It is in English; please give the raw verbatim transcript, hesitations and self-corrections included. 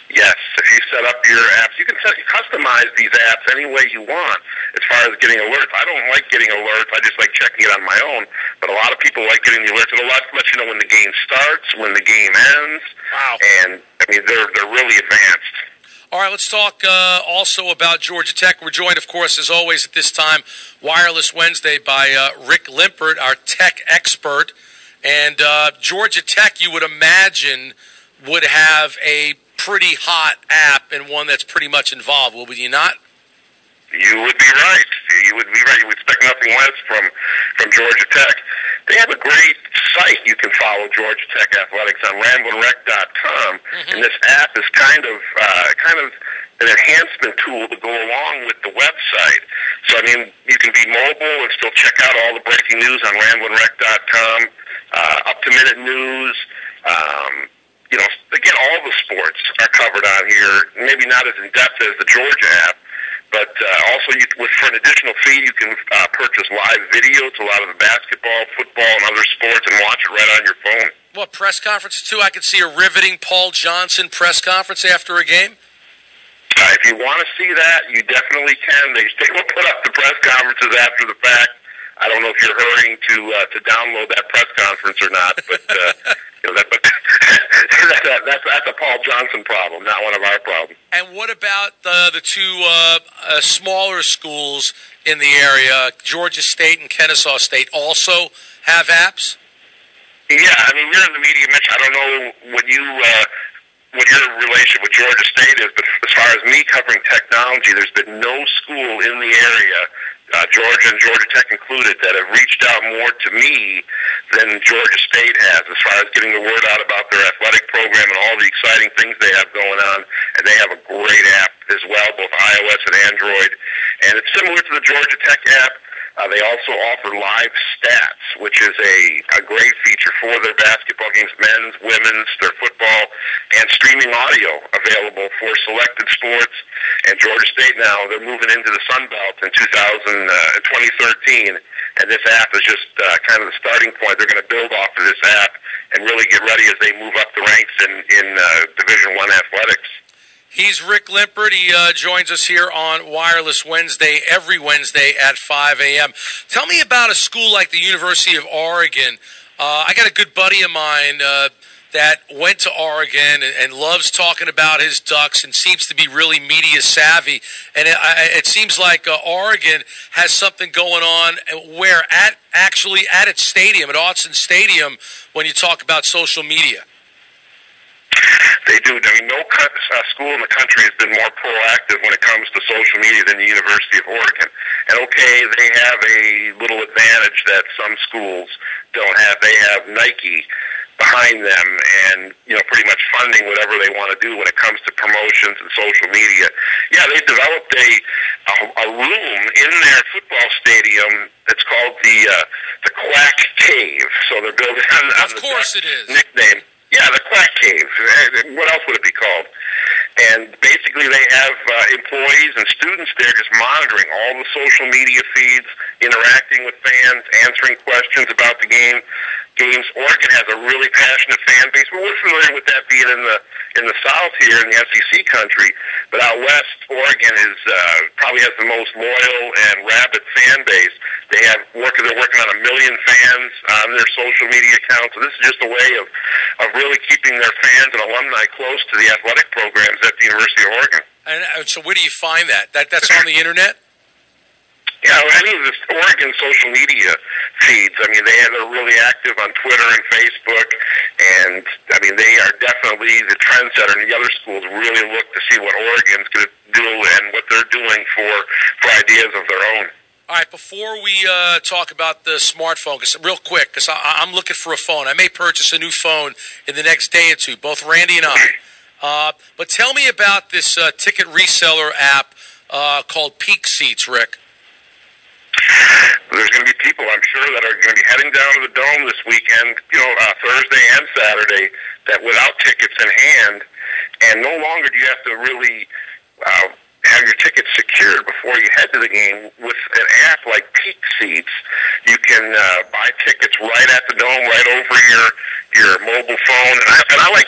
Yes, if you set up your apps, you can set, customize these apps any way you want as far as getting alerts. I don't like getting alerts. I just like checking it on my own. But a lot of people like getting the alerts. It'll let, let you know when the game starts, when the game ends. Wow. And, I mean, they're, they're really advanced. All right, let's talk uh, also about Georgia Tech. We're joined, of course, as always at this time, Wireless Wednesday, by uh, Rick Limpert, our tech expert. And uh, Georgia Tech, you would imagine, would have a pretty hot app and one that's pretty much involved, would you not? You would be right. You would be right. You would expect nothing less from, from Georgia Tech. They have a great site you can follow Georgia Tech Athletics on ramblin rec dot com, mm-hmm. and this app is kind of uh, kind of an enhancement tool to go along with the website. So, I mean, you can be mobile and still check out all the breaking news on ramblin rec dot com, uh, up-to-minute news. Um, you know, again, all the sports are covered on here, maybe not as in-depth as the Georgia app, but uh, also you, with, for an additional fee, you can uh, purchase live video to a lot of the basketball, football, and other sports and watch it right on your phone. What, press conferences, too? I could see a riveting Paul Johnson press conference after a game? Uh, if you want to see that, you definitely can. They, they will put up the press conferences after the fact. I don't know if you're hurrying to uh, to download that press conference or not, but uh, you know, that, but that, that, that's that's a Paul Johnson problem, not one of our problems. And what about the the two uh, uh, smaller schools in the area, Georgia State and Kennesaw State, also have apps? Yeah, I mean, you're in the media, Mitch. I don't know what you uh, what your relationship with Georgia State is, but as far as me covering technology, there's been no school in the area, Uh, Georgia and Georgia Tech included, that have reached out more to me than Georgia State has as far as getting the word out about their athletic program and all the exciting things they have going on. And they have a great app as well, both iOS and Android. And it's similar to the Georgia Tech app. Uh, they also offer live stats, which is a, a great feature for their basketball games, men's, women's, their football, and streaming audio available for selected sports. And Georgia State now, they're moving into the Sun Belt in two thousand, uh, twenty thirteen, and this app is just uh, kind of the starting point. They're going to build off of this app and really get ready as they move up the ranks in, in uh, Division One athletics. He's Rick Limpert. He uh, joins us here on Wireless Wednesday, every Wednesday at five a.m. Tell me about a school like the University of Oregon. Uh, I got a good buddy of mine uh, that went to Oregon and, and loves talking about his Ducks and seems to be really media savvy. And it, I, it seems like uh, Oregon has something going on where at actually at its stadium, at Autzen Stadium, when you talk about social media. They do. I mean, no uh, school in the country has been more proactive when it comes to social media than the University of Oregon. And okay, they have a little advantage that some schools don't have. They have Nike behind them and, you know, pretty much funding whatever they want to do when it comes to promotions and social media. Yeah, they developed a a, a room in their football stadium that's called the uh, the Quack Cave. So they're building on, on of course the it is. nickname. Yeah, the Quack Cave. What else would it be called? And basically they have uh, employees and students there just monitoring all the social media feeds, interacting with fans, answering questions about the game. Games. Oregon has a really passionate fan base. Well, we're familiar with that being in the in the South here in the S E C country, but out west, Oregon is uh, probably has the most loyal and rabid fan base. They have work. They're working on a million fans on their social media accounts. So this is just a way of of really keeping their fans and alumni close to the athletic programs at the University of Oregon. And uh, so, where do you find that? That that's on the internet. Yeah, any of the Oregon social media feeds, I mean, they are they're really active on Twitter and Facebook, and, I mean, they are definitely the trendsetter, and the other schools really look to see what Oregon's going to do and what they're doing for, for ideas of their own. All right, before we uh, talk about the smartphone, cause, real quick, because I'm looking for a phone. I may purchase a new phone in the next day or two, both Randy and I. Uh, but tell me about this uh, ticket reseller app uh, called Peak Seats, Rick. There's going to be people, I'm sure, that are going to be heading down to the Dome this weekend, you know, uh, Thursday and Saturday, that without tickets in hand, and no longer do you have to really uh, have your tickets secured before you head to the game. With an app like Peak Seats, you can uh, buy tickets right at the Dome, right over your your mobile phone, and I, and I like